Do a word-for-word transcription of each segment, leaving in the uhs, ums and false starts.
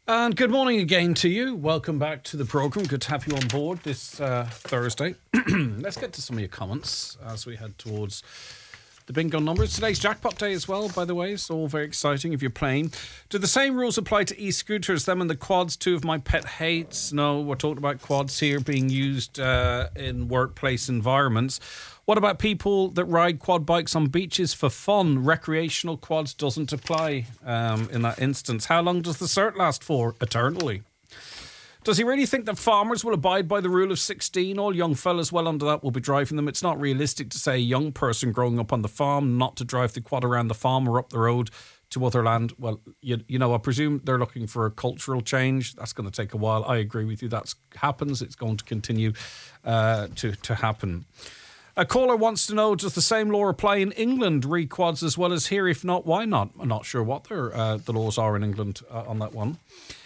And good morning again to you. Welcome back to the programme. Good to have you on board this uh, Thursday. Let's get to some of your comments as we head towards the bingo numbers. Today's jackpot day as well, by the way, so all very exciting if you're playing. Do the same rules apply to e-scooters, them and the quads, two of my pet hates? No, we're talking about quads here being used uh, in workplace environments. What about people that ride quad bikes on beaches for fun? Recreational quads doesn't apply um, in that instance. How long does the cert last for? Eternally. Does he really think that farmers will abide by the rule of sixteen? All young fellas well under that will be driving them. It's not realistic to say a young person growing up on the farm not to drive the quad around the farm or up the road to other land. Well, you, you know, I presume they're looking for a cultural change. That's going to take a while. I agree with you. That happens. It's going to continue uh, to, to happen. A caller wants to know, does the same law apply in England, re quads as well as here? If not, why not? I'm not sure what their, uh, the laws are in England uh, on that one.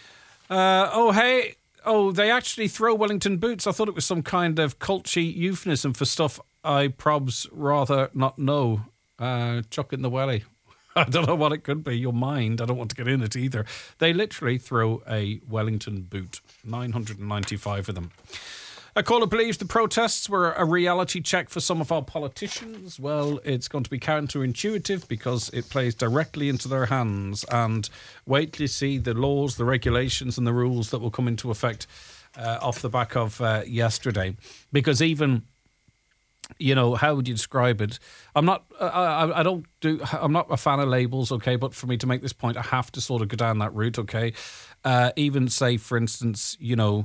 Uh, oh, hey. Oh, they actually throw Wellington boots. I thought it was some kind of culty euphemism for stuff I probs rather not know. Uh, chuck in the welly. I don't know what it could be. Your mind. I don't want to get in it either. They literally throw a Wellington boot. nine hundred ninety-five of them. A caller believes the protests were a reality check for some of our politicians. Well, it's going to be counterintuitive because it plays directly into their hands. And wait till you see the laws, the regulations and the rules that will come into effect uh, off the back of uh, yesterday. Because even, you know, how would you describe it? I'm not, I, I don't do, I'm not a fan of labels, okay? But for me to make this point, I have to sort of go down that route, okay? Uh, even say, for instance, you know,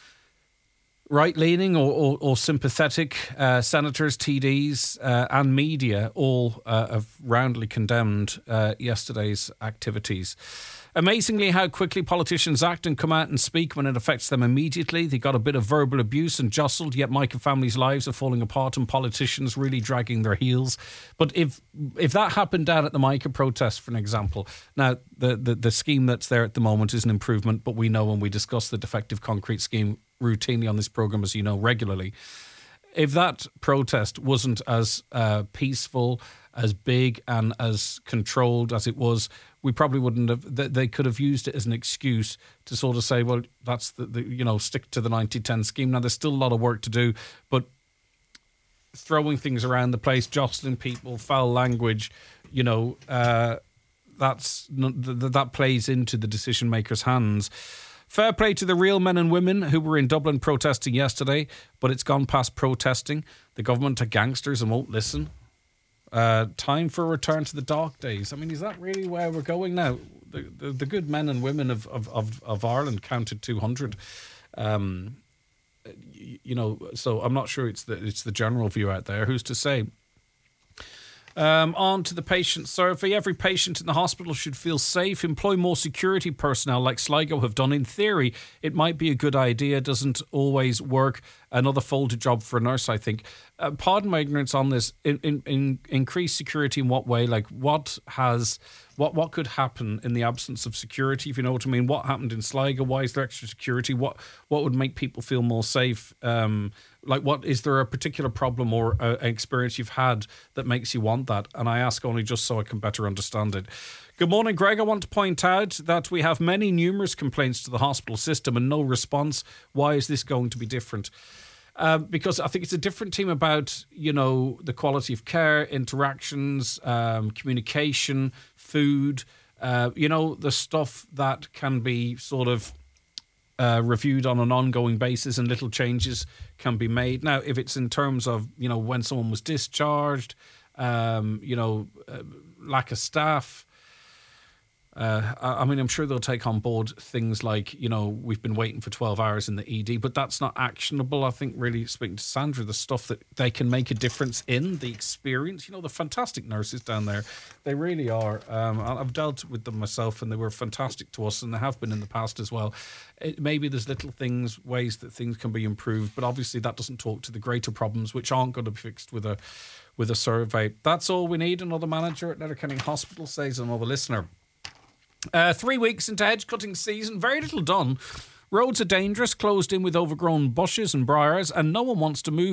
right-leaning or, or, or sympathetic uh, senators, T Ds uh, and media all uh, have roundly condemned uh, yesterday's activities. Amazingly how quickly politicians act and come out and speak when it affects them immediately. They got a bit of verbal abuse and jostled, yet Micah families' lives are falling apart and politicians really dragging their heels. But if if that happened down at the Micah protest, for an example, now the, the, the scheme that's there at the moment is an improvement, but we know when we discuss the defective concrete scheme routinely on this programme, as you know, regularly. If that protest wasn't as uh, peaceful, as big and as controlled as it was, we probably wouldn't have, they could have used it as an excuse to sort of say, well, that's the, the you know, stick to the ninety ten scheme. Now, there's still a lot of work to do, but throwing things around the place, jostling people, foul language, you know, uh, that's that plays into the decision makers' hands. Fair play to the real men and women who were in Dublin protesting yesterday, but it's gone past protesting. The government are gangsters and won't listen. Uh, time for a return to the dark days. I mean, is that really where we're going now? The the, the good men and women of, of, of, of Ireland counted two hundred. Um, you, you know, so I'm not sure it's the, it's the general view out there. Who's to say? Um, on to the patient survey. Every patient in the hospital should feel safe. Employ more security personnel like Sligo have done. In theory, it might be a good idea. Doesn't always work. Another folded job for a nurse, I think. Uh, pardon my ignorance on this. In, in, in increased security in what way? Like what has... What what could happen in the absence of security, if you know what I mean? What happened in Sligo? Why is there extra security? What what would make people feel more safe? Um, like, what is there a particular problem or a, an experience you've had that makes you want that? And I ask only just so I can better understand it. Good morning, Greg. I want to point out that we have many numerous complaints to the hospital system and no response. Why is this going to be different? Um, because I think it's a different team about, you know, the quality of care, interactions, um, communication, food, uh, you know, the stuff that can be sort of uh, reviewed on an ongoing basis and little changes can be made. Now, if it's in terms of, you know, when someone was discharged, um, you know, uh, lack of staff, Uh, I mean, I'm sure they'll take on board things like, you know, we've been waiting for twelve hours in the E D, but that's not actionable. I think really speaking to Sandra, the stuff that they can make a difference in, the experience, you know, the fantastic nurses down there, they really are. Um, I've dealt with them myself and they were fantastic to us and they have been in the past as well. It, maybe there's little things, ways that things can be improved, but obviously that doesn't talk to the greater problems which aren't going to be fixed with a, with a survey. That's all we need. Another manager at Letterkenny Hospital, says another listener. Uh, three weeks into hedge cutting season, very little done. Roads are dangerous, closed in with overgrown bushes and briars, and no one wants to move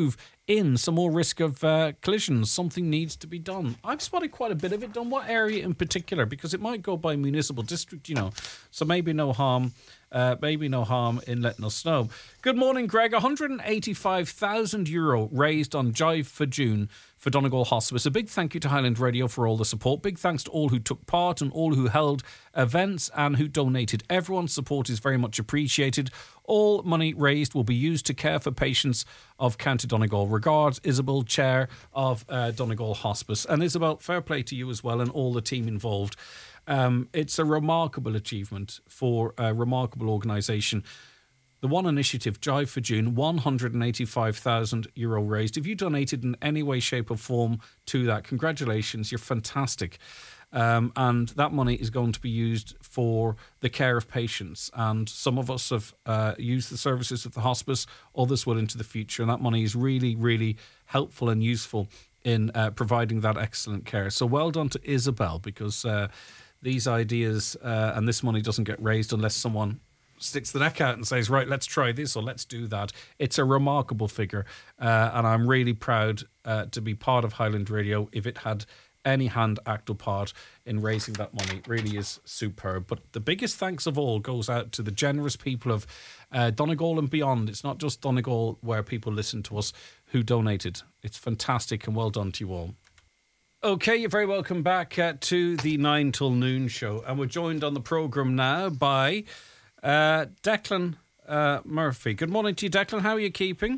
in, some more risk of uh, collisions. Something needs to be done. I've spotted quite a bit of it done. What area in particular? Because it might go by municipal district, you know. So maybe no harm, uh, maybe no harm in letting us know. Good morning, Greg. one hundred eighty-five thousand euro raised on Jive for June for Donegal Hospice. A big thank you to Highland Radio for all the support. Big thanks to all who took part and all who held events and who donated. Everyone's support is very much appreciated. All money raised will be used to care for patients of County Donegal. Regards, Isabel, Chair of uh, Donegal Hospice. And Isabel, fair play to you as well and all the team involved. Um, it's a remarkable achievement for a remarkable organisation. The One Initiative, Jive for June, one hundred eighty-five thousand euro raised. If you donated in any way, shape or form to that, congratulations, you're fantastic. Um, and that money is going to be used for the care of patients. And some of us have uh, used the services of the hospice, others will into the future. And that money is really, really helpful and useful in uh, providing that excellent care. So well done to Isabel, because uh, these ideas uh, and this money doesn't get raised unless someone sticks the neck out and says, right, let's try this or let's do that. It's a remarkable figure. Uh, and I'm really proud uh, to be part of Highland Radio. If it had any hand act or part in raising that money, it really is superb. But the biggest thanks of all goes out to the generous people of uh, Donegal and beyond. It's not just Donegal where people listen to us who donated. It's fantastic and well done to you all. Okay, you're very welcome back uh, to the nine till noon show. And we're joined on the programme now by uh, Declan uh, Murphy. Good morning to you, Declan. How are you keeping?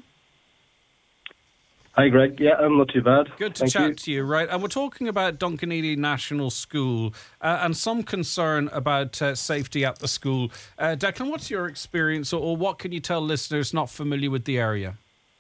Hi, Greg. Yeah, I'm not too bad. Good to Thank chat you. to you, right? And we're talking about Duncanely National School uh, and some concern about uh, safety at the school. Uh, Declan, what's your experience, or, or what can you tell listeners not familiar with the area?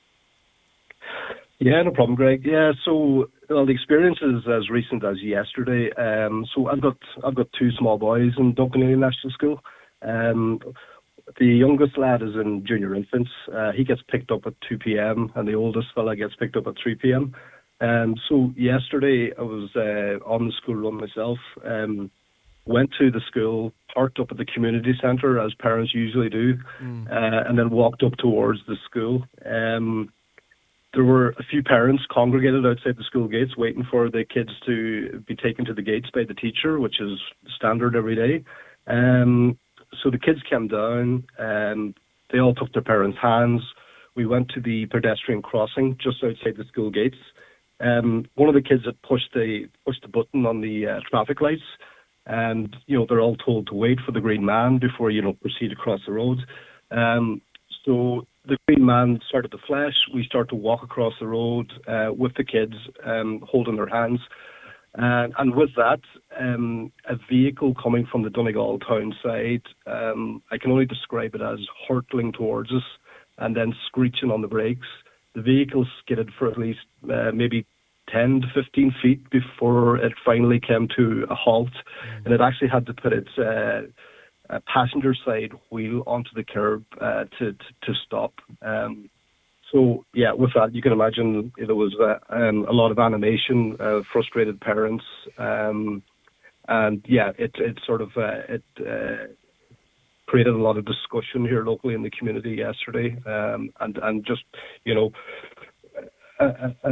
Yeah, no problem, Greg. Yeah, so well, the experience is as recent as yesterday. Um, so I've got I've got two small boys in Duncanely National School. Um, The youngest lad is in junior infants. Uh, he gets picked up at two p.m. and the oldest fella gets picked up at three p.m. Um, so yesterday I was uh, on the school run myself. Um, went to the school, parked up at the community centre as parents usually do, mm. uh, and then walked up towards the school. Um, there were a few parents congregated outside the school gates waiting for the kids to be taken to the gates by the teacher, which is standard every day. Um, So the kids came down and they all took their parents' hands. We went to the pedestrian crossing just outside the school gates. Um, one of the kids had pushed the pushed the button on the uh, traffic lights, and you know they're all told to wait for the green man before you know proceed across the road. Um, so the green man started to flash. We start to walk across the road uh, with the kids um, holding their hands. Uh, and with that, um, a vehicle coming from the Donegal town side, um, I can only describe it as hurtling towards us and then screeching on the brakes. The vehicle skidded for at least uh, maybe ten to fifteen feet before it finally came to a halt. Mm-hmm. And it actually had to put its uh, uh, passenger side wheel onto the curb uh, to, to, to stop. Um, So, yeah, with that, you can imagine there was uh, um, a lot of animation, uh, frustrated parents. Um, and, yeah, it, it sort of uh, it uh, created a lot of discussion here locally in the community yesterday. Um, and, and just, you know, a, a,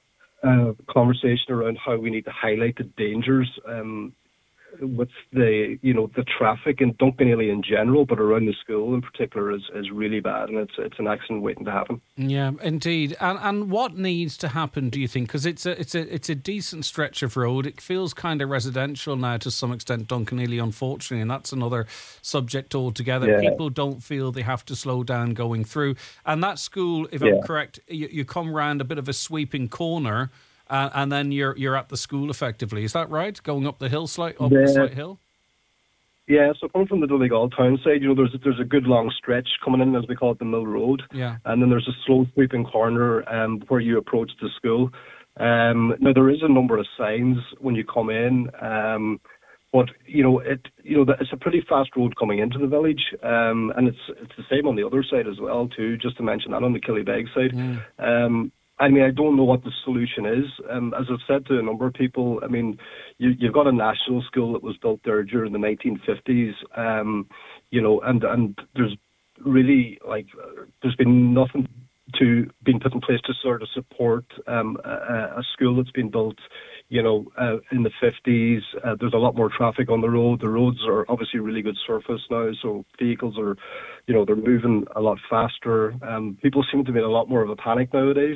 a conversation around how we need to highlight the dangers um, with the, you know, the traffic in Duncanely in general, but around the school in particular is, is really bad, and it's it's an accident waiting to happen. Yeah, indeed. And and what needs to happen, do you think? Because it's a it's a it's a decent stretch of road. It feels kind of residential now to some extent, Duncanely, unfortunately, and that's another subject altogether. Yeah. People don't feel they have to slow down going through. And that school, if yeah. I'm correct, you, you come round a bit of a sweeping corner. Uh, and then you're you're at the school effectively. Is that right? Going up the hill, slight up yeah. the slight hill. Yeah. So coming from the Donegal town side, you know, there's there's a good long stretch coming in, as we call it, the Mill Road. Yeah. And then there's a slow sweeping corner um, where you approach the school. Um, now there is a number of signs when you come in, um, but you know it you know it's a pretty fast road coming into the village, um, and it's it's the same on the other side as well too. Just to mention that on the Killybeg side. Mm. Um, I mean, I don't know what the solution is. Um, as I've said to a number of people, I mean, you, you've got a national school that was built there during the nineteen fifties, um, you know, and, and there's really, like, uh, there's been nothing to being put in place to sort of support um, a, a school that's been built, you know, uh, in the fifties. Uh, there's a lot more traffic on the road. The roads are obviously really good surface now, so vehicles are, you know, they're moving a lot faster. Um, people seem to be in a lot more of a panic nowadays,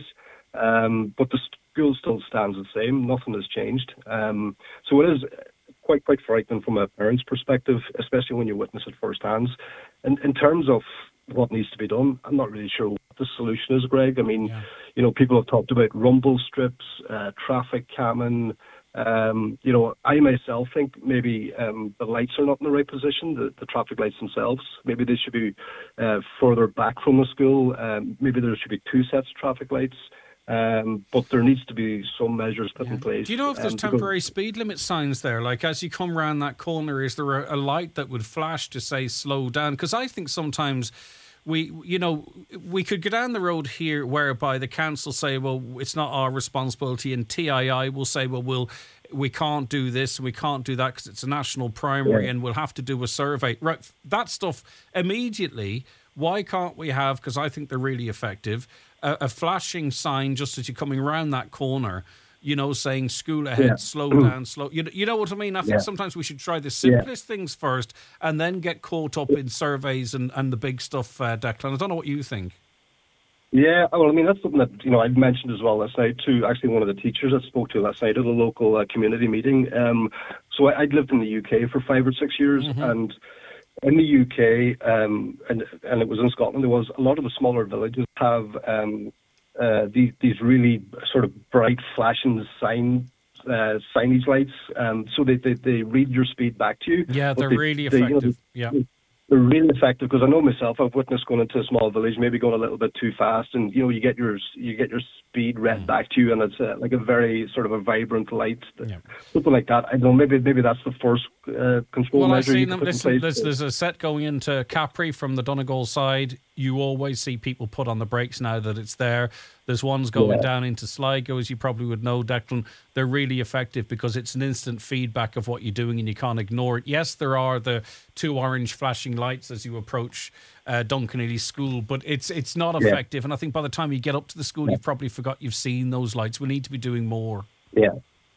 um, but the school still stands the same. Nothing has changed. Um, so it is quite quite frightening from a parent's perspective, especially when you witness it firsthand. And in terms of what needs to be done, I'm not really sure what the solution is, Greg. I mean, yeah. you know, people have talked about rumble strips, uh, traffic camming. Um, you know, I myself think maybe um, the lights are not in the right position, the, the traffic lights themselves. Maybe they should be uh, further back from the school. Um, maybe there should be two sets of traffic lights. Um, but there needs to be some measures put yeah. in place. Do you know if there's um, temporary speed limit signs there? Like as you come around that corner, is there a, a light that would flash to say slow down? Because I think sometimes we, you know, we could go down the road here whereby the council say, well, it's not our responsibility, and T I I will say, well, we'll we can't do this and we can't do that because it's a national primary yeah. and we'll have to do a survey. Right, that stuff immediately. Why can't we have, because I think they're really effective, a, a flashing sign just as you're coming around that corner, you know, saying school ahead, yeah. slow down, slow. You, you know what I mean? I think yeah. sometimes we should try the simplest yeah. things first and then get caught up in surveys and, and the big stuff, uh, Declan. I don't know what you think. Yeah, well, I mean, that's something that, you know, I'd mentioned as well last night to actually one of the teachers I spoke to last night at a local uh, community meeting. Um, so I, I'd lived in the U K for five or six years mm-hmm. and in the U K, um, and and it was in Scotland, there was a lot of the smaller villages have um, uh, these these really sort of bright flashing sign uh, signage lights. Um, so they, they they read your speed back to you. Yeah, they're they, really effective. They, you know, yeah. They're really effective because I know myself. I've witnessed going into a small village, maybe going a little bit too fast, and you know you get your you get your speed read mm. back to you, and it's uh, like a very sort of a vibrant light, yeah. something like that. I don't know. Maybe maybe that's the first uh, control well, measure. I've seen you them. Put Listen, in place. there's there's a set going into Capri from the Donegal side. You always see people put on the brakes now that it's there. There's ones going yeah. down into Sligo, as you probably would know, Declan. They're really effective because it's an instant feedback of what you're doing and you can't ignore it. Yes, there are the two orange flashing lights as you approach uh, Duncanelly School, but it's it's not effective. Yeah. And I think by the time you get up to the school, yeah. you've probably forgot you've seen those lights. We need to be doing more. Yeah.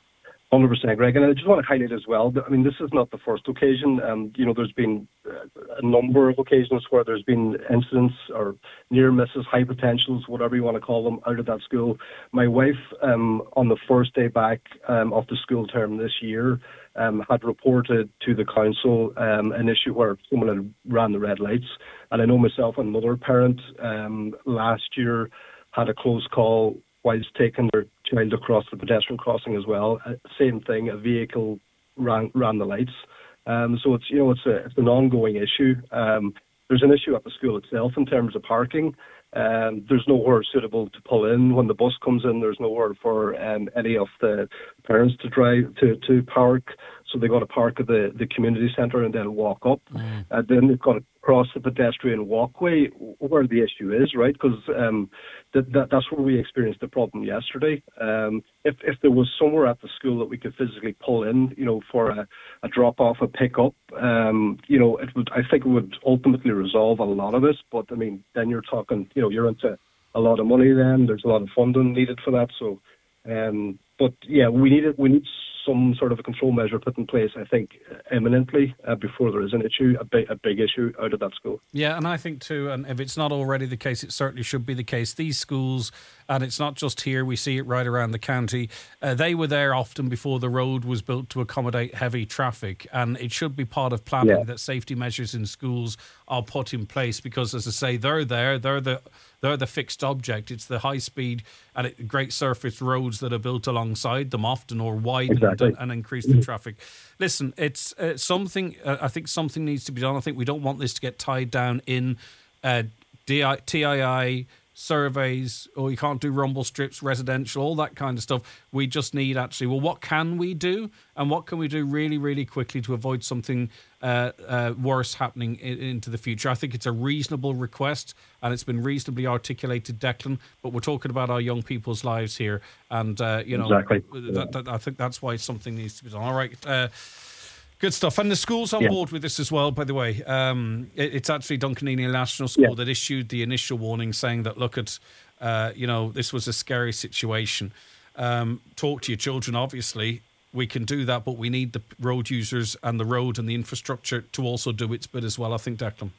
one hundred percent, Greg. And I just want to highlight as well, I mean, this is not the first occasion. Um, you know, there's been a number of occasions where there's been incidents or near misses, high potentials, whatever you want to call them, out of that school. My wife, um, on the first day back um, of the school term this year, um, had reported to the council um, an issue where someone had ran the red lights. And I know myself, another parent um, last year had a close call whilst taking their child across the pedestrian crossing as well. Uh, same thing, a vehicle ran ran the lights. Um, so it's you know it's a it's an ongoing issue. Um, there's an issue at the school itself in terms of parking. Um, there's nowhere suitable to pull in when the bus comes in. There's nowhere for um, any of the parents to drive to, to park. So they've got to park at the, the community centre and then walk up. Mm. And then they've got to cross the pedestrian walkway where the issue is, right? Because um, that, that, that's where we experienced the problem yesterday. Um, if if there was somewhere at the school that we could physically pull in, you know, for a, a drop-off, a pick-up, um, you know, it would. I think it would ultimately resolve a lot of this. But, I mean, then you're talking, you know, you're into a lot of money then. There's a lot of funding needed for that. So, um, but, yeah, we need it. We need some sort of a control measure put in place, I think, imminently uh, before there is an issue, a big, a big issue out of that school. Yeah, and I think too, and if it's not already the case, it certainly should be the case. These schools, and it's not just here, we see it right around the county, uh, they were there often before the road was built to accommodate heavy traffic, and it should be part of planning yeah. that safety measures in schools are put in place because, as I say, they're there, they're the they're the fixed object. It's the high speed and it, great surface roads that are built alongside them often or widened exactly. and, and increase the traffic. Listen, it's uh, something, uh, I think something needs to be done. I think we don't want this to get tied down in uh, D I, T I I, surveys, or you can't do rumble strips, residential, all that kind of stuff. We just need actually, well, what can we do? And what can we do really, really quickly to avoid something uh, uh, worse happening in, into the future? I think it's a reasonable request and it's been reasonably articulated, Declan, but we're talking about our young people's lives here. And, uh, you know, exactly. that, that, I think that's why something needs to be done. All right. Uh, Good stuff. And the school's on yeah. board with this as well, by the way. Um, it, it's actually Duncanelly National School yeah. that issued the initial warning saying that, look, at Uh, you know, this was a scary situation. Um, talk to your children, obviously. We can do that, but we need the road users and the road and the infrastructure to also do its bit as well, I think, Declan.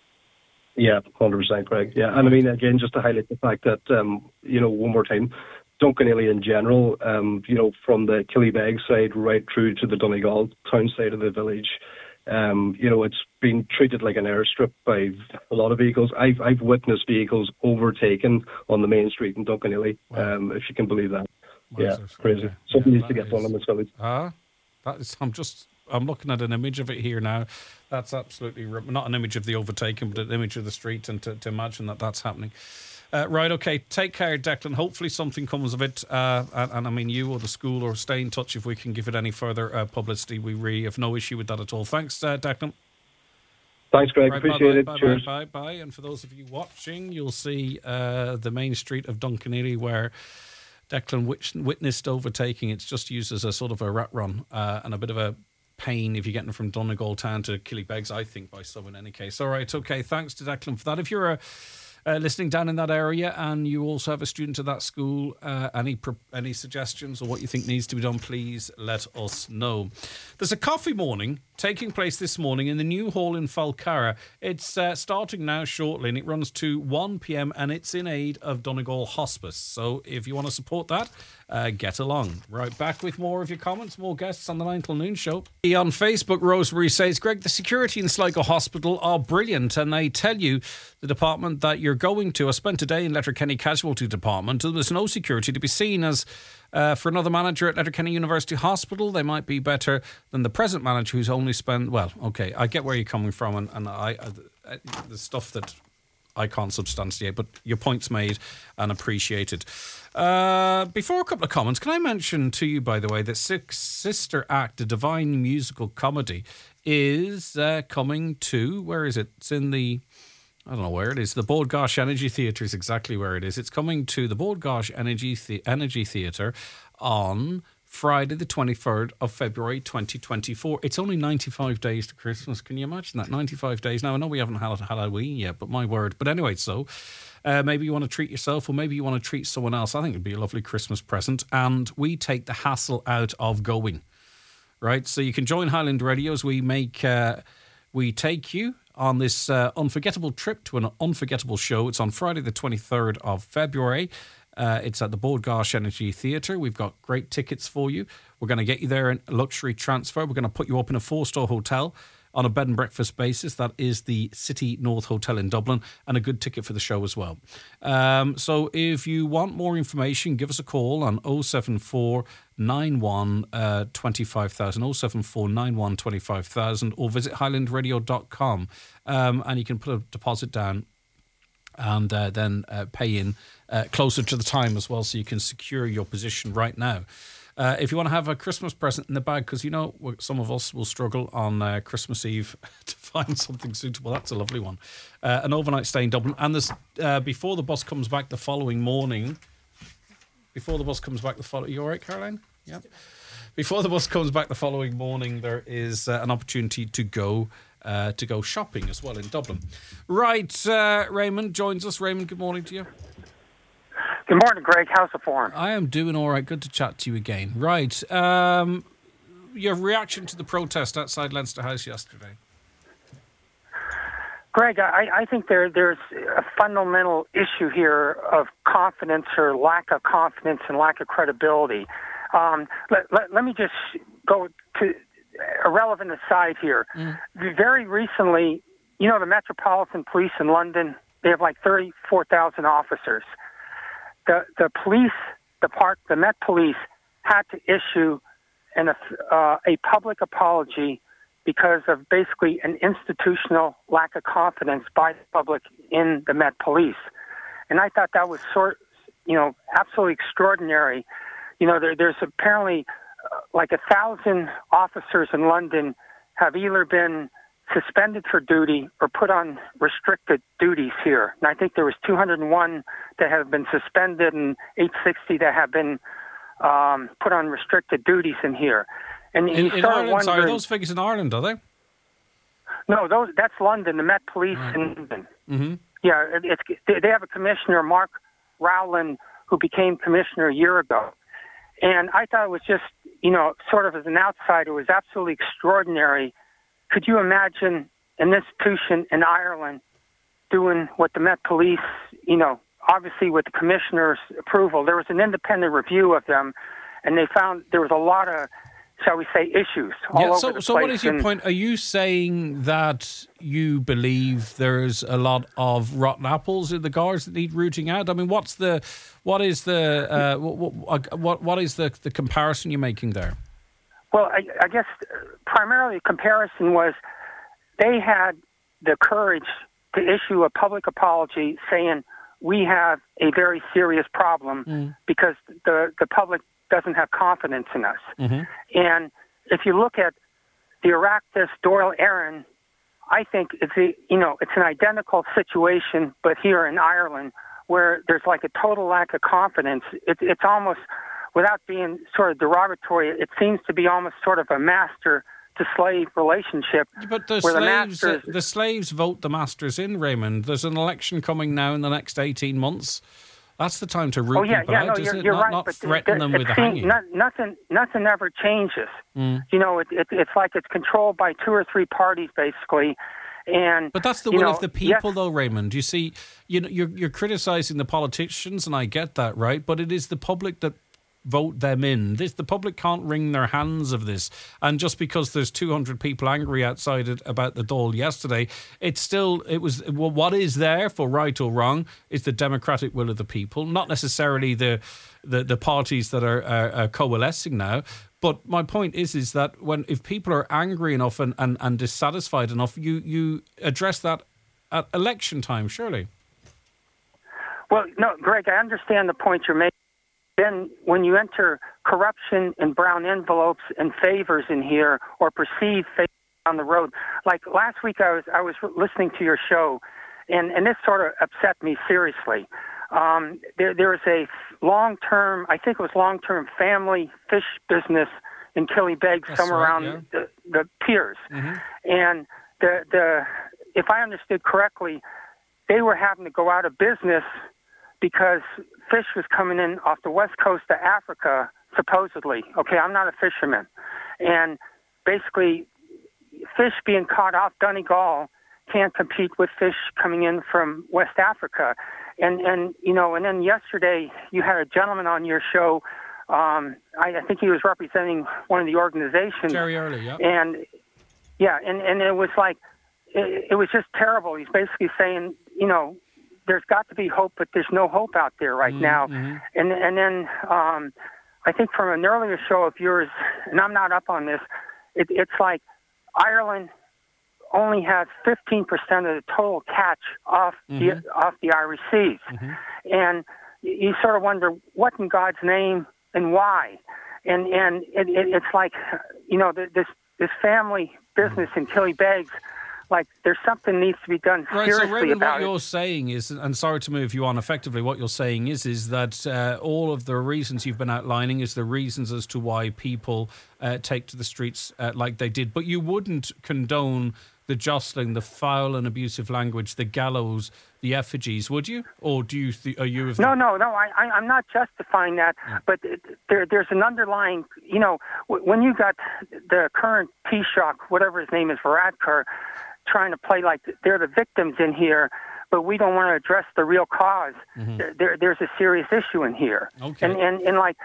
Yeah, one hundred percent correct. Yeah, and I mean, again, just to highlight the fact that, um, you know, one more time, Duncanelly in general, um, you know, from the Killybegs side right through to the Donegal town side of the village, um, you know, it's been treated like an airstrip by a lot of vehicles. I've I've witnessed vehicles overtaken on the main street in Duncanelly, wow. um, if you can believe that. What yeah, crazy. Okay. Something yeah, needs to get done in this village. Ah, that is. I'm just. I'm looking at an image of it here now. That's absolutely not an image of the overtaking, but an image of the street, and to, to imagine that that's happening. Uh, right, okay. Take care, Declan. Hopefully something comes of it. Uh, and, and I mean, you or the school, or stay in touch if we can give it any further uh, publicity. We really have no issue with that at all. Thanks, uh, Declan. Thanks, Greg. Right, Appreciate bye, it. Bye, Cheers. Bye, bye, bye. And for those of you watching, you'll see uh, the main street of Duncanelly where Declan witnessed overtaking. It's just used as a sort of a rat run uh, and a bit of a pain if you're getting from Donegal town to Killybegs, I think, by some in any case. All right, okay. Thanks to Declan for that. If you're a Uh, listening down in that area and you also have a student at that school, uh, any pro- any suggestions or what you think needs to be done, please let us know. There's a coffee morning taking place this morning in the new hall in Falcarra. It's uh, starting now shortly and it runs to one p.m. and it's in aid of Donegal Hospice. So if you want to support that, uh, get along. Right, back with more of your comments, more guests on the nine till noon show. On Facebook, Rosemary says, Greg, the security in Sligo Hospital are brilliant and they tell you the department that you're going to. I spent a day in Letterkenny Casualty Department. There was no security to be seen. As uh, for another manager at Letterkenny University Hospital, they might be better than the present manager who's only spent, well, okay, I get where you're coming from, and, and I, I the stuff that I can't substantiate, but your point's made and appreciated. Uh, before a couple of comments, can I mention to you, by the way, that Six Sister Act, a divine musical comedy, is uh, coming to, where is it? It's in the, I don't know where it is. The Bord Gáis Energy Theatre is exactly where it is. It's coming to the Bord Gáis Energy the- Energy Theatre on Friday the twenty-third of February twenty twenty-four. It's only ninety-five days to Christmas. Can you imagine that? ninety-five days. Now, I know we haven't had Halloween yet, but my word. But anyway, so uh, maybe you want to treat yourself or maybe you want to treat someone else. I think it'd be a lovely Christmas present. And we take the hassle out of going, right? So you can join Highland Radio as we make, uh, we take you on this uh, unforgettable trip to an unforgettable show. It's on Friday the twenty-third of February. Uh, it's at the Bord Gáis Energy Theatre. We've got great tickets for you. We're going to get you there in luxury transfer. We're going to put you up in a four-star hotel on a bed and breakfast basis. That is the City North Hotel in Dublin, and a good ticket for the show as well. Um, so if you want more information, give us a call on oh seven four nine one two five thousand, oh seven four nine one two five thousand, or visit highland radio dot com, um, and you can put a deposit down and uh, then uh, pay in uh, closer to the time as well, so you can secure your position right now. Uh, if you want to have a Christmas present in the bag, because, you know, some of us will struggle on uh, Christmas Eve to find something suitable. That's a lovely one. Uh, an overnight stay in Dublin. And there's, uh, before the bus comes back the following morning, before the bus comes back the following... You all right, Caroline? Yeah. Before the bus comes back the following morning, there is uh, an opportunity to go uh, to go shopping as well in Dublin. Right, uh, Raymond joins us. Raymond, good morning to you. Good morning, Greg. How's the form? I am doing all right. Good to chat to you again. Right, um, your reaction to the protest outside Leinster House yesterday? Greg, I, I think there there's a fundamental issue here of confidence or lack of confidence and lack of credibility. Um, let, let, let me just go to a relevant aside here. Mm. Very recently, you know, the Metropolitan Police in London, they have like thirty-four thousand officers. The the police department, the Met Police, had to issue an, uh, a public apology because of basically an institutional lack of confidence by the public in the Met Police. And I thought that was sort, you know, absolutely extraordinary. You know, there, there's apparently uh, like a thousand officers in London have either been suspended for duty or put on restricted duties here. And I think there was two hundred one that have been suspended and eight hundred sixty that have been um, put on restricted duties in here. And in, in Ireland, sorry, are those figures in Ireland, are they? No, those that's London, the Met Police right. in London. Mm-hmm. Yeah, it's, they have a commissioner, Mark Rowland, who became commissioner a year ago. And I thought it was just, you know, sort of as an outsider, it was absolutely extraordinary. Could you imagine an institution in Ireland doing what the Met Police, you know, obviously with the commissioner's approval, there was an independent review of them, and they found there was a lot of, shall we say, issues all yeah, over so, the so place. what is your and, point? Are you saying that you believe there's a lot of rotten apples in the guards that need rooting out? I mean, what's the, what is the, uh, what, what, what is the, the comparison you're making there? Well, I, I guess primarily the comparison was they had the courage to issue a public apology saying we have a very serious problem mm. because the, the public doesn't have confidence in us. Mm-hmm. And if you look at the Oireachtas Dáil Éireann, I think it's a, you know, it's an identical situation, but here in Ireland, where there's like a total lack of confidence. It, it's almost, without being sort of derogatory, it seems to be almost sort of a master to slave relationship. But the where slaves, the, masters, the slaves vote the masters in, Raymond. There's an election coming now in the next eighteen months. That's the time to root oh, yeah, people yeah, out, no, isn't you're, it? You're not right, not but threaten the, them it with a seems, hanging. not, nothing, nothing ever changes. Mm. You know, it, it, it's like it's controlled by two or three parties, basically. And but that's the will will know, of the people, yes. though, Raymond. You see, you know, you're you're criticizing the politicians, and I get that, right? But it is the public that vote them in. This the public can't wring their hands of this. And just because there's two hundred people angry outside it about the Dáil yesterday, it's still it was well, what is there for right or wrong is the democratic will of the people, not necessarily the the, the parties that are, are, are coalescing now. But my point is, is that when if people are angry enough and, and, and dissatisfied enough, you, you address that at election time, surely. Well, no, Greg, I understand the point you're making. Then when you enter corruption and brown envelopes and favors in here or perceived favors on the road, like last week I was I was listening to your show, and, and this sort of upset me seriously. Um, there there is a long-term, I think it was long-term family fish business in Killybegs, That's somewhere right, around yeah. the, the piers. Mm-hmm. And the the if I understood correctly, they were having to go out of business because fish was coming in off the west coast of Africa, supposedly. Okay, I'm not a fisherman. And basically, fish being caught off Donegal can't compete with fish coming in from West Africa. And, and you know, and then yesterday you had a gentleman on your show. Um, I, I think he was representing one of the organizations. Jerry Early, yeah. And, yeah, and, and it was like, it, it was just terrible. He's basically saying, you know, there's got to be hope, but there's no hope out there right mm-hmm. now. And and then um, I think from an earlier show of yours, and I'm not up on this, it, it's like Ireland only has fifteen percent of the total catch off mm-hmm. the off the Irish seas, mm-hmm. and you sort of wonder what in God's name and why. And and it, it, it's like, you know, this this family business mm-hmm. in Killybegs. Like, there's something needs to be done right, seriously so Raymond, about what it. you're saying is, and sorry to move you on, effectively what you're saying is is that uh, all of the reasons you've been outlining is the reasons as to why people uh, take to the streets uh, like they did. But you wouldn't condone the jostling, the foul and abusive language, the gallows, the effigies, would you? Or do you th- are you... Of no, no, no, I, I, I'm not justifying that, yeah. but it, there, there's an underlying, you know, w- when you got the current Taoiseach, whatever his name is, Varadkar, trying to play like they're the victims in here, but we don't want to address the real cause. Mm-hmm. There, there's a serious issue in here. Okay. And, and, and like,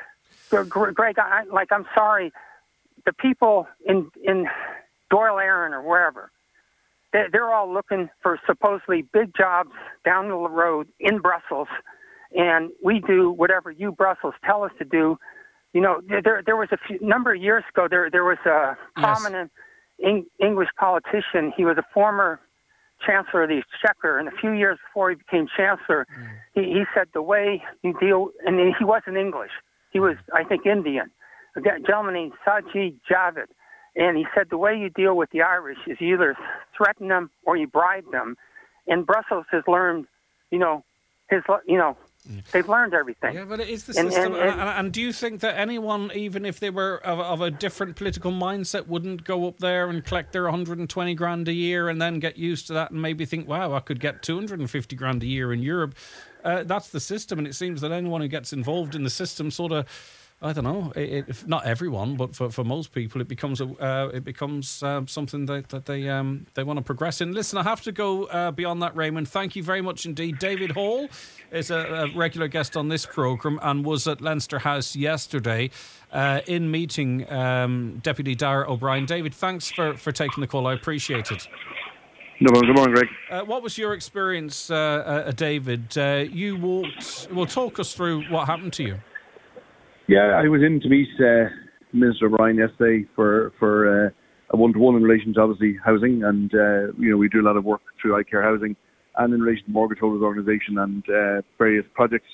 Greg, I, like, I'm sorry, the people in, in Dáil Éireann or wherever, they, they're all looking for supposedly big jobs down the road in Brussels, and we do whatever you Brussels tell us to do. You know, there there was a few, number of years ago, there there was a prominent yes. Eng- English politician. He was a former Chancellor of the Exchequer, and a few years before he became Chancellor, mm. he, he said the way you deal, and he wasn't English, he was, I think, Indian, a gentleman named Sajid Javid, and he said the way you deal with the Irish is you either threaten them or you bribe them, and Brussels has learned, you know, his, you know, they've learned everything. Yeah, but it is the and, system. And, and, and, and do you think that anyone, even if they were of, of a different political mindset, wouldn't go up there and collect their one hundred twenty grand a year and then get used to that and maybe think, wow, I could get two hundred fifty grand a year in Europe? Uh, that's the system, and it seems that anyone who gets involved in the system sort of, I don't know, it, it, not everyone, but for, for most people, it becomes a uh, it becomes um, something that, that they um, they want to progress in. Listen, I have to go uh, beyond that, Raymond. Thank you very much indeed. David Hall is a, a regular guest on this programme and was at Leinster House yesterday uh, in meeting um, Deputy Dara O'Brien. David, thanks for, for taking the call. I appreciate it. No problem. Good morning, Greg. Uh, what was your experience, uh, uh, David? Uh, you walked. Well, talk us through what happened to you. Yeah, I was in to meet uh, Minister O'Brien yesterday for for uh, a one-to-one in relation to obviously housing, and uh, you know we do a lot of work through iCare Housing, and in relation to Mortgage Holders Organisation and uh, various projects.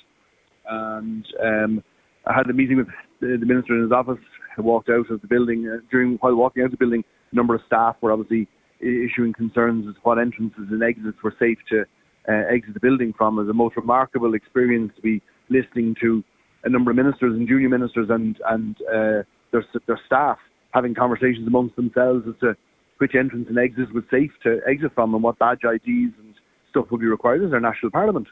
And um, I had a meeting with the, the minister in his office. I walked out of the building. Uh, during while walking out of the building, a number of staff were obviously issuing concerns as to what entrances and exits were safe to uh, exit the building from. It was a most remarkable experience to be listening to a number of ministers and junior ministers and and uh, their their staff having conversations amongst themselves as to which entrance and exit was safe to exit from and what badge I Ds and stuff would be required. This is our national parliament.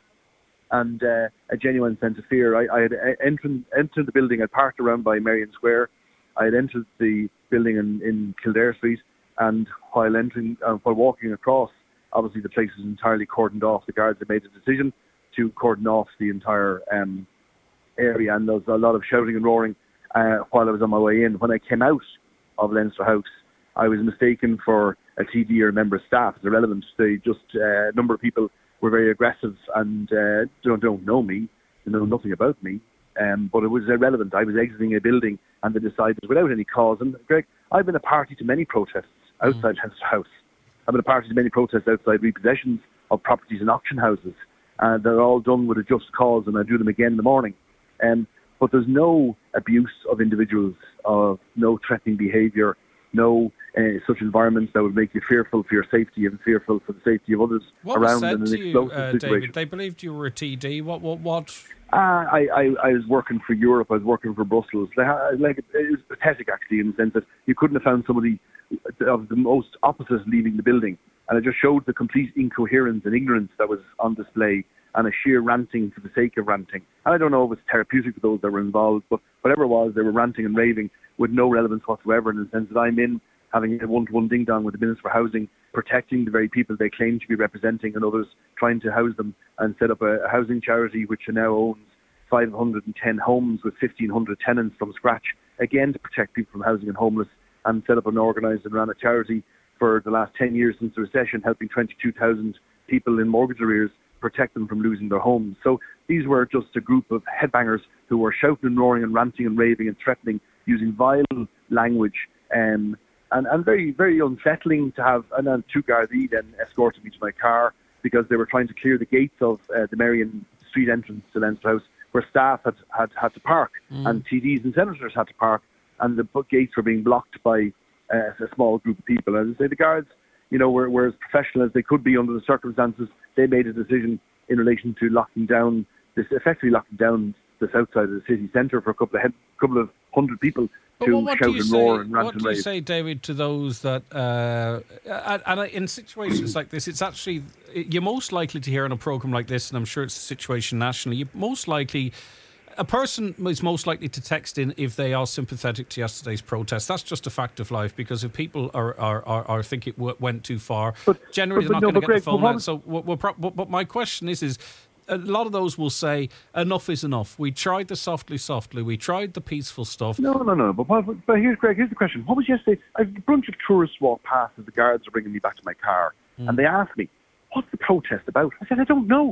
And uh, a genuine sense of fear. I, I had entered, entered the building. I parked around by Marion Square. I had entered the building in, in Kildare Street. And while entering, uh, while walking across, obviously the place was entirely cordoned off. The guards had made a decision to cordon off the entire um, area, and there was a lot of shouting and roaring uh, while I was on my way in. When I came out of Leinster House, I was mistaken for a T D or a member of staff. It's irrelevant. They just uh, a number of people were very aggressive and uh, don't don't know me, they know nothing about me. Um, but it was irrelevant. I was exiting a building, and they decided without any cause. And Greg, I've been a party to many protests outside mm. Leinster House. I've been a party to many protests outside repossessions of properties and auction houses. Uh, they're all done with a just cause, and I do them again in the morning. Um, but there's no abuse of individuals, of no threatening behaviour, no uh, such environments that would make you fearful for your safety and fearful for the safety of others what around was said in an to explosive you, uh, situation. David? They believed you were a T D. What? What? What? Uh, I, I, I was working for Europe. I was working for Brussels. Like, like it was pathetic, actually, in the sense that you couldn't have found somebody of the most opposite leaving the building, and it just showed the complete incoherence and ignorance that was on display, and a sheer ranting for the sake of ranting. And I don't know if it's therapeutic for those that were involved, but whatever it was, they were ranting and raving with no relevance whatsoever, in the sense that I'm in having a one-to-one ding-dong with the Minister for Housing, protecting the very people they claim to be representing, and others trying to house them, and set up a, a housing charity which now owns five hundred ten homes with fifteen hundred tenants from scratch, again to protect people from housing and homeless, and set up an organised and ran a charity for the last ten years since the recession, helping twenty-two thousand people in mortgage arrears, protect them from losing their homes. So these were just a group of headbangers who were shouting and roaring and ranting and raving and threatening, using vile language, um, and, and very, very unsettling to have. And then two Gardaí then escorted me to my car because they were trying to clear the gates of uh, the Marion Street entrance to Leinster House, where staff had, had, had to park, mm. and T Ds and senators had to park, and the gates were being blocked by uh, a small group of people. And as I say, the guards, you know, were, were as professional as they could be under the circumstances. They made a decision in relation to locking down, this effectively locking down the south side of the city centre for a couple of head, couple of hundred people but to what shout and say, roar and rant what and do you rave. say, David, to those that, uh, and, and in situations like this, it's actually, you're most likely to hear on a programme like this, and I'm sure it's a situation nationally, you're most likely, a person is most likely to text in if they are sympathetic to yesterday's protest. That's just a fact of life, because if people are are, are, are think it w- went too far, but, generally but, but they're not no, going to get Greg, the phone well, out. So, we're, we're pro- but, but my question is, is a lot of those will say, enough is enough. We tried the softly, softly. We tried the peaceful stuff. No, no, no. But, but, but here's, Greg, here's the question. What was yesterday? A bunch of tourists walked past as the guards were bringing me back to my car, mm. and they asked me, what's the protest about? I said, I don't know.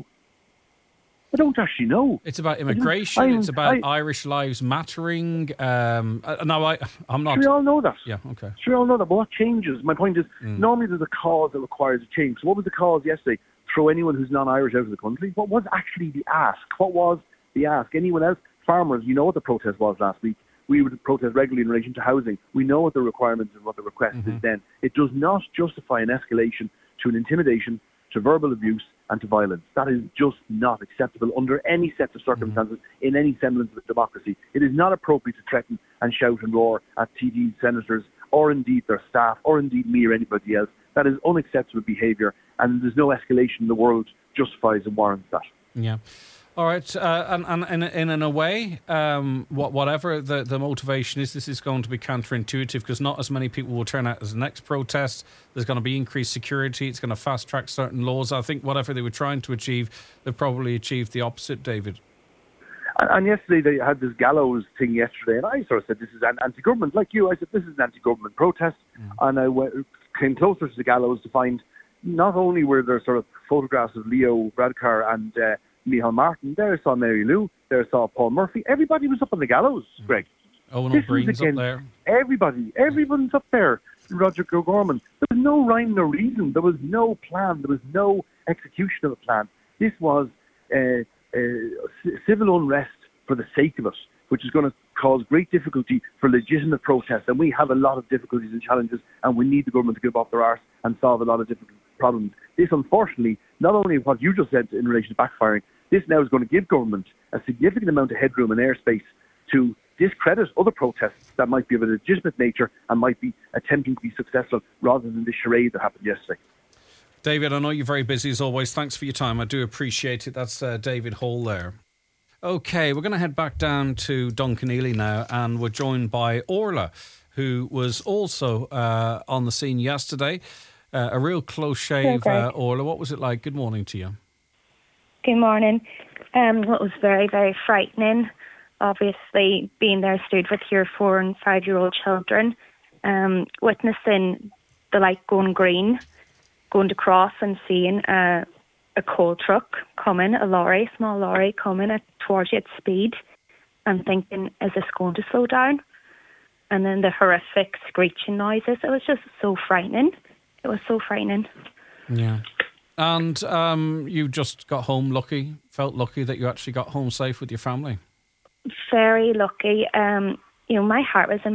I don't actually know. It's about immigration. I, it's about I, Irish lives mattering. Um, uh, no, I, I'm not. Sure, we all know that. Yeah, okay. Sure, we all know that. But what changes? My point is, mm. normally there's a cause that requires a change. So what was the cause yesterday? Throw anyone who's non-Irish out of the country? What was actually the ask? What was the ask? Anyone else? Farmers, you know what the protest was last week. We would protest regularly in relation to housing. We know what the requirements and what the request mm-hmm. is then. It does not justify an escalation to an intimidation, to verbal abuse, and to violence. That is just not acceptable under any set of circumstances, mm-hmm. in any semblance of democracy. It is not appropriate to threaten and shout and roar at T Ds, senators, or indeed their staff, or indeed me or anybody else. That is unacceptable behaviour, and there's no escalation in the world justifies and warrants that. Yeah. All right, uh, and, and, and in, in a way, um, what, whatever the, the motivation is, this is going to be counterintuitive because not as many people will turn out as the next protest. There's going to be increased security. It's going to fast-track certain laws. I think whatever they were trying to achieve, they've probably achieved the opposite, David. And, and yesterday they had this gallows thing yesterday, and I sort of said, this is an anti-government. Like you, I said, this is an anti-government protest. Mm. And I went, came closer to the gallows to find not only were there sort of photographs of Leo Varadkar and uh, Micheál Martin, there I saw Mary Lou, there I saw Paul Murphy. Everybody was up on the gallows, Greg. Owen O'Brien's up there. Everybody, everyone's up there. Roger O'Gorman. There was no rhyme, no reason. There was no plan. There was no execution of a plan. This was uh, uh, civil unrest for the sake of it, which is going to cause great difficulty for legitimate protests. And we have a lot of difficulties and challenges, and we need the government to give off their arse and solve a lot of difficult problems. This, unfortunately, not only what you just said in relation to backfiring, this now is going to give government a significant amount of headroom and airspace to discredit other protests that might be of a legitimate nature and might be attempting to be successful rather than the charade that happened yesterday. David, I know you're very busy as always. Thanks for your time. I do appreciate it. That's uh, David Hall there. OK, we're going to head back down to Duncanely now, and we're joined by Orla, who was also uh, on the scene yesterday. Uh, a real close shave, okay. uh, Orla. What was it like? Good morning to you. Good morning. Um, it was very, very frightening. Obviously, being there stood with your four and five-year-old children, um, witnessing the light going green, going to cross and seeing a, a coal truck coming, a lorry, a small lorry coming at, towards you at speed, and thinking, is this going to slow down? And then the horrific screeching noises. It was just so frightening. It was so frightening. Yeah. And um, you just got home lucky, felt lucky that you actually got home safe with your family. Very lucky. Um, you know, my heart was in.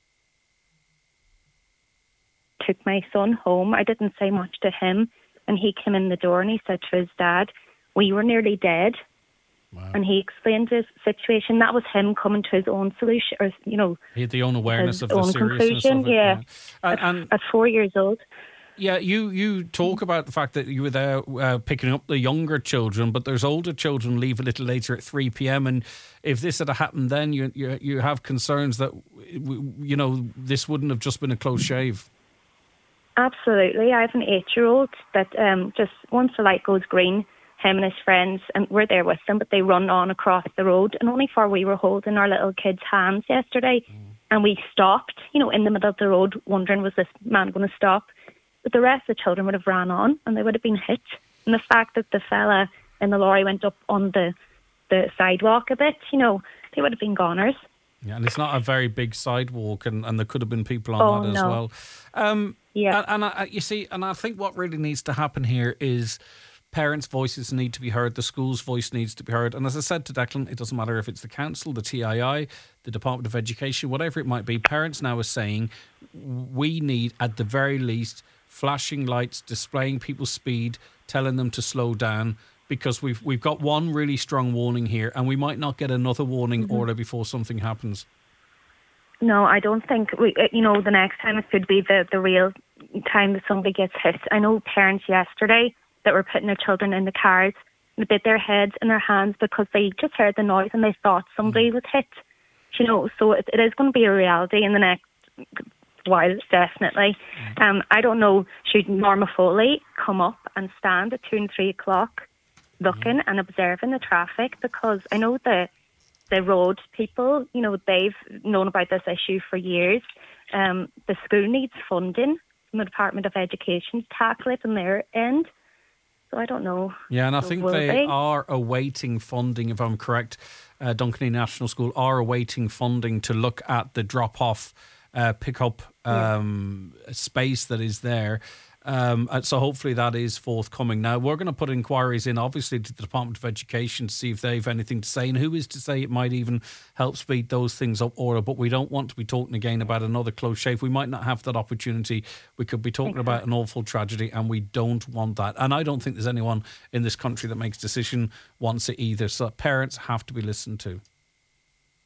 Took my son home. I didn't say much to him, and he came in the door and he said to his dad, "We were nearly dead." Wow. And he explained his situation. That was him coming to his own solution, or you know, he had the own awareness of the own seriousness conclusion. of it. Yeah, yeah. And, at, and at four years old. Yeah, you, you talk about the fact that you were there uh, picking up the younger children, but there's older children leave a little later at three p.m. And if this had happened then, you, you you have concerns that, you know, this wouldn't have just been a close shave. Absolutely. I have an eight-year-old that um, just once the light goes green, him and his friends, and we're there with them, but they run on across the road. And only for we were holding our little kids' hands yesterday, mm. and we stopped, you know, in the middle of the road, wondering, was this man going to stop? But the rest of the children would have ran on and they would have been hit. And the fact that the fella in the lorry went up on the, the sidewalk a bit, you know, they would have been goners. Yeah, and it's not a very big sidewalk, and, and there could have been people on oh, that as no. well. Um, yeah. And, and I, you see, and I think what really needs to happen here is parents' voices need to be heard, the school's voice needs to be heard. And as I said to Declan, it doesn't matter if it's the council, the T I I, the Department of Education, whatever it might be, parents now are saying we need, at the very least, flashing lights, displaying people's speed, telling them to slow down, because we've we've got one really strong warning here, and we might not get another warning mm-hmm. order before something happens. No, I don't think, we, you know, the next time it could be the, the real time that somebody gets hit. I know parents yesterday that were putting their children in the cars, they bit their heads in their hands because they just heard the noise and they thought somebody mm-hmm. was hit. You know, so it, it is going to be a reality in the next while, definitely. Um, I don't know, should Norma Foley come up and stand at two and three o'clock looking mm. and observing the traffic? Because I know the the road people, you know, they've known about this issue for years. Um, the school needs funding from the Department of Education to tackle it on their end. So I don't know. Yeah, and I think they, they are awaiting funding, if I'm correct. Uh, Duncanely National School are awaiting funding to look at the drop-off Uh, pick up um, yeah. space that is there. Um, and so hopefully that is forthcoming. Now, we're going to put inquiries in, obviously, to the Department of Education to see if they have anything to say. And who is to say it might even help speed those things up, Orla. But we don't want to be talking again about another close shave. We might not have that opportunity. We could be talking exactly. about an awful tragedy, and we don't want that. And I don't think there's anyone in this country that makes decision wants it either. So parents have to be listened to.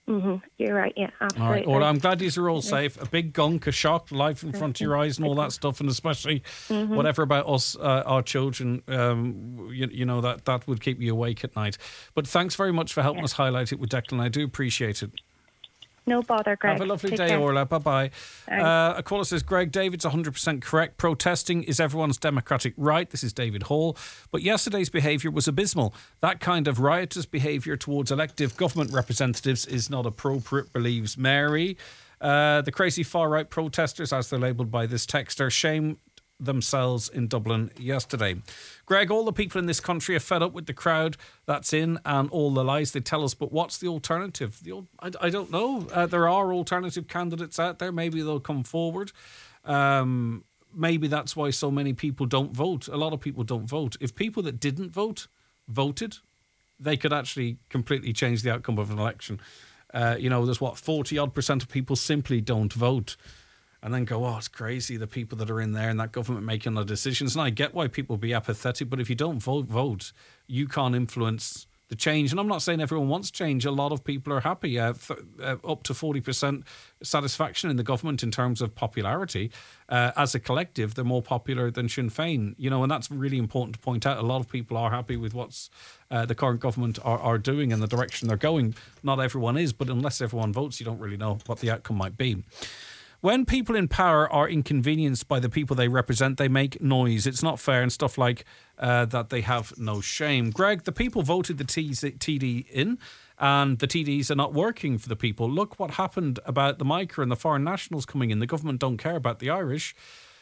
Mm-hmm. You're right, yeah, absolutely. All right, well, I'm glad these are all safe. A big gunk, a shock, life in front of your eyes and all that stuff, and especially mm-hmm. whatever about us, uh, our children, um, you, you know, that, that would keep you awake at night. But thanks very much for helping yeah. us highlight it with Declan. I do appreciate it. No bother, Greg. Have a lovely Take day, care. Orla. Bye-bye. Uh, a caller says, Greg, David's one hundred percent correct. Protesting is everyone's democratic right. This is David Hall. But yesterday's behaviour was abysmal. That kind of riotous behaviour towards elective government representatives is not appropriate, believes Mary. Uh, the crazy far-right protesters, as they're labelled by this texter, shame themselves in Dublin yesterday. Greg, all the people in this country are fed up with the crowd that's in and all the lies they tell us, but what's the alternative? The old, I, I don't know. Uh, there are alternative candidates out there. Maybe they'll come forward. Um, maybe that's why so many people don't vote. A lot of people don't vote. If people that didn't vote voted, they could actually completely change the outcome of an election. Uh, you know, there's what, forty odd percent of people simply don't vote. And then go, oh, it's crazy, the people that are in there and that government making the decisions. And I get why people be apathetic, but if you don't vote, vote, you can't influence the change. And I'm not saying everyone wants change. A lot of people are happy. Uh, th- uh, up to forty percent satisfaction in the government in terms of popularity. Uh, as a collective, they're more popular than Sinn Féin. You know, and that's really important to point out. A lot of people are happy with what's uh, the current government are, are doing and the direction they're going. Not everyone is, but unless everyone votes, you don't really know what the outcome might be. When people in power are inconvenienced by the people they represent, they make noise. It's not fair and stuff like uh, that. They have no shame. Greg, the people voted the T D in and the T Ds are not working for the people. Look what happened about the Mica and the foreign nationals coming in. The government don't care about the Irish.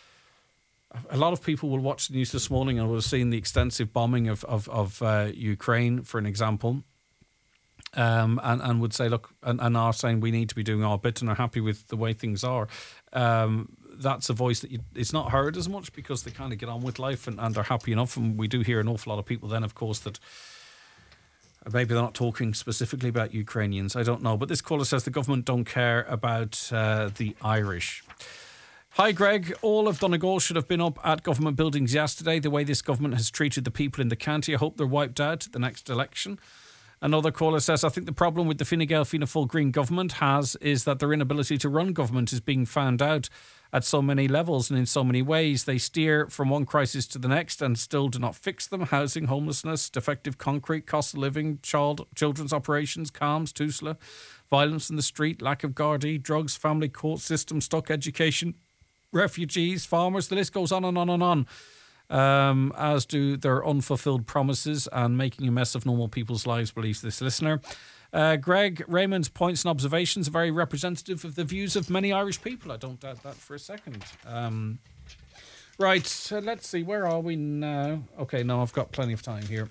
A lot of people will watch the news this morning and will have seen the extensive bombing of, of, of uh, Ukraine, for an example. Um, and, and would say, look, and, and are saying we need to be doing our bit and are happy with the way things are. Um, that's a voice that you, it's not heard as much because they kind of get on with life and, and are happy enough. And we do hear an awful lot of people then, of course, that maybe they're not talking specifically about Ukrainians. I don't know. But this caller says the government don't care about uh, the Irish. Hi, Greg. All of Donegal should have been up at government buildings yesterday. The way this government has treated the people in the county, I hope they're wiped out at the next election. Another caller says, I think the problem with the Fine Gael Fianna Fáil Green government has is that their inability to run government is being found out at so many levels and in so many ways. They steer from one crisis to the next and still do not fix them. Housing, homelessness, defective concrete, cost of living, child, children's operations, CALMS, TUSLA, violence in the street, lack of Gardaí, drugs, family court system, stuck education, refugees, farmers. The list goes on and on and on. Um, as do their unfulfilled promises and making a mess of normal people's lives, believes this listener. Uh, Greg, Raymond's points and observations are very representative of the views of many Irish people. I don't doubt that for a second. Um, right, so let's see, where are we now? Okay, no, I've got plenty of time here.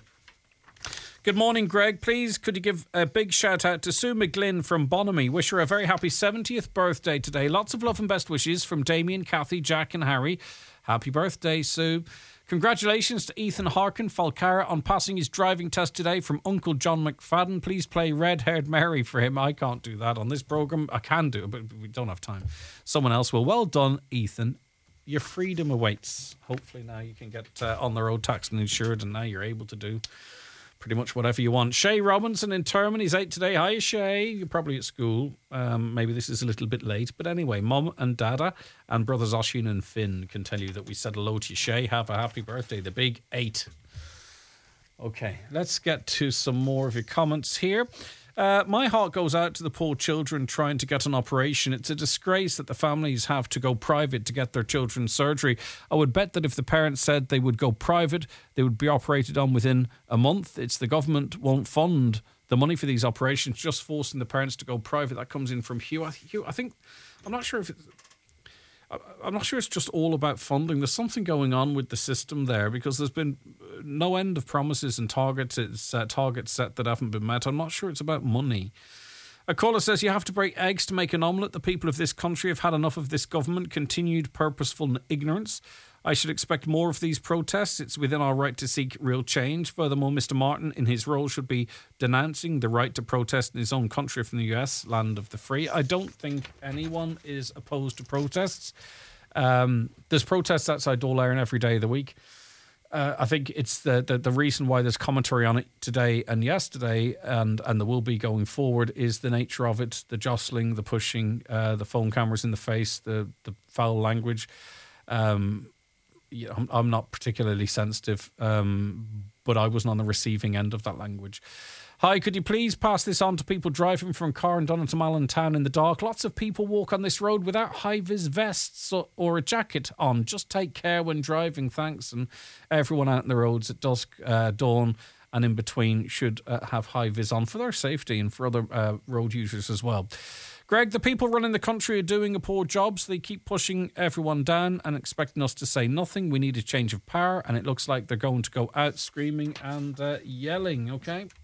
Good morning, Greg. Please, could you give a big shout out to Sue McGlynn from Bonamy? Wish her a very happy seventieth birthday today. Lots of love and best wishes from Damien, Kathy, Jack and Harry. Happy birthday, Sue. Congratulations to Ethan Harkin Falcara on passing his driving test today from Uncle John McFadden. Please play Red Haired Mary for him. I can't do that on this programme. I can do it, but we don't have time. Someone else will. Well done, Ethan. Your freedom awaits. Hopefully now you can get uh, on the road taxed and insured, and now you're able to do pretty much whatever you want. Shay Robinson in Termon, he's eight today. Hi, Shay. You're probably at school. Um, maybe this is a little bit late. But anyway, Mum and Dada and brothers Oisin and Finn can tell you that we said hello to you, Shay. Have a happy birthday. The big eight. Okay, let's get to some more of your comments here. Uh, my heart goes out to the poor children trying to get an operation. It's a disgrace that the families have to go private to get their children's surgery. I would bet that if the parents said they would go private, they would be operated on within a month. It's the government won't fund the money for these operations, just forcing the parents to go private. That comes in from Hugh. I, Hugh, I think, I'm not sure if it's, I'm not sure it's just all about funding. There's something going on with the system there because there's been no end of promises and targets, it's, uh, targets set that haven't been met. I'm not sure it's about money. A caller says you have to break eggs to make an omelette. The people of this country have had enough of this government, continued purposeful ignorance. I should expect more of these protests. It's within our right to seek real change. Furthermore, Mister Martin, in his role, should be denouncing the right to protest in his own country from the U S, land of the free. I don't think anyone is opposed to protests. Um, there's protests outside Dáil Éireann every day of the week. Uh, I think it's the, the the reason why there's commentary on it today and yesterday, and, and there will be going forward, is the nature of it, the jostling, the pushing, uh, the phone cameras in the face, the, the foul language. Um, you know, I'm, I'm not particularly sensitive, um, but I wasn't on the receiving end of that language. Hi, could you please pass this on to people driving from Carndon to Allentown in the dark? Lots of people walk on this road without high-vis vests or, or a jacket on. Just take care when driving, thanks. And everyone out in the roads at dusk, uh, dawn and in between should uh, have high-vis on for their safety and for other uh, road users as well. Greg, the people running the country are doing a poor job, so they keep pushing everyone down and expecting us to say nothing. We need a change of power, and it looks like they're going to go out screaming and uh, yelling, okay?